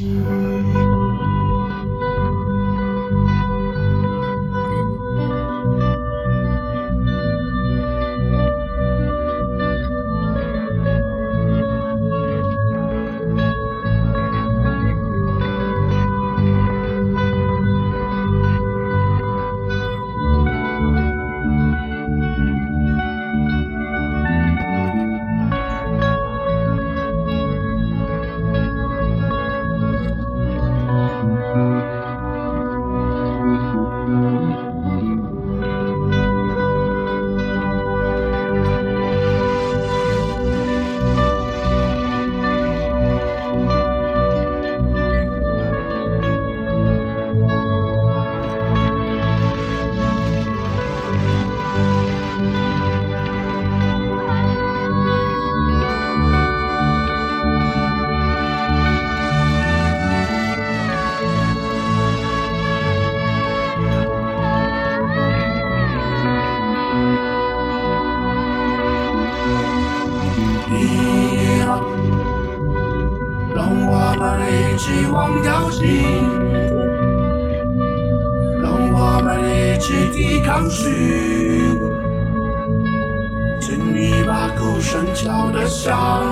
让我们一起忘掉幸福，让我们一起抵抗虚无，请你把鼓声敲得响，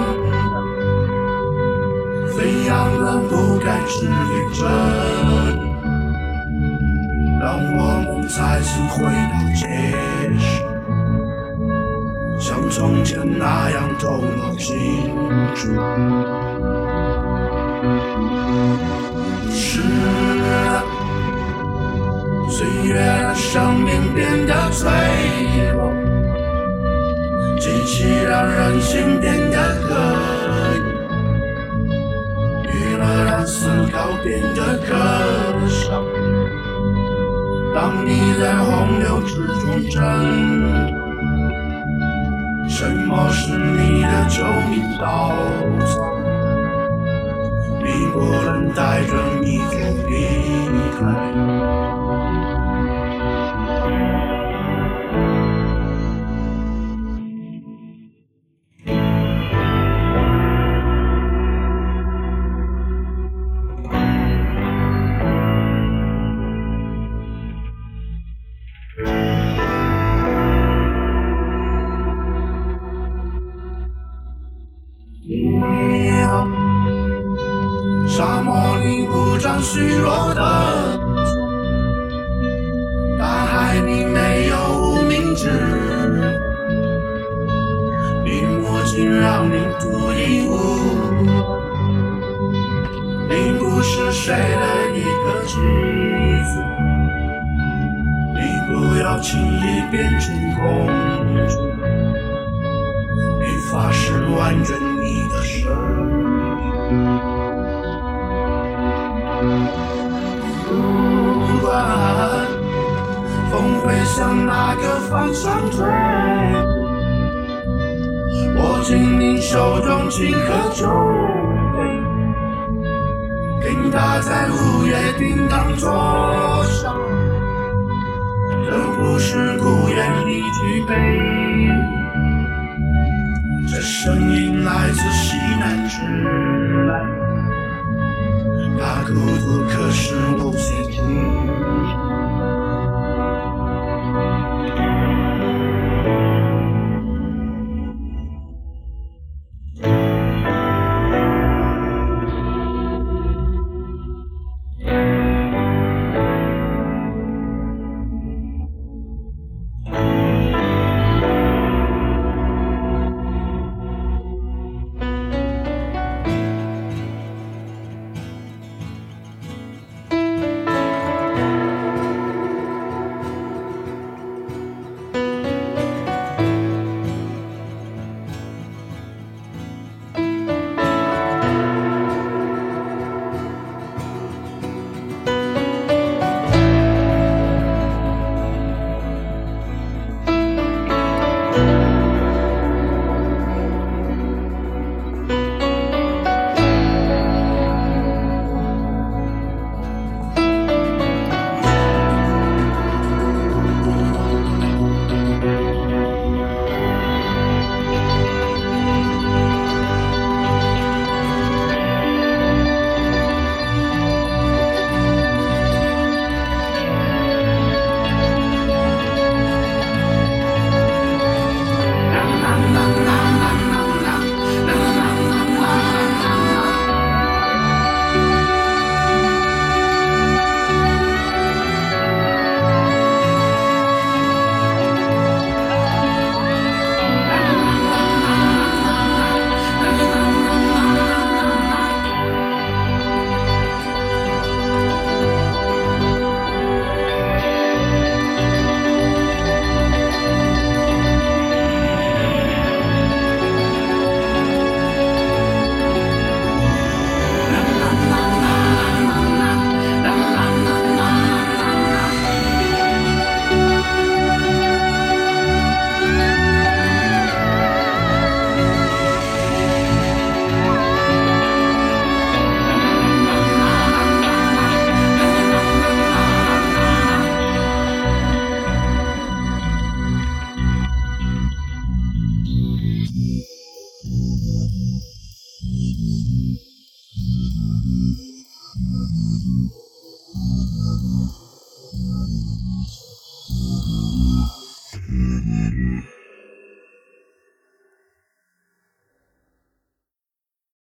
飞扬的不该是一阵，让我们再次回到街上，像从前那样头脑清楚。是的，岁月让生命变得脆弱，机器让人心变得可疑，娱乐让思考变得可笑。当你在洪流之中挣脱，什么是你的救命稻草？你不能带着你就离开。沙漠里鼓掌虚弱的错，大海里没有无名指，你母亲让你独一无二，你不是谁的一个棋子，你不要轻易变成公主，你发誓完整你的生命。不管风会向哪个方向吹，握紧你手中青稞酒杯，听它在午夜叮当作响，这不是孤雁离去悲，这声音来自西南之来。它孤独，可是无限清晰。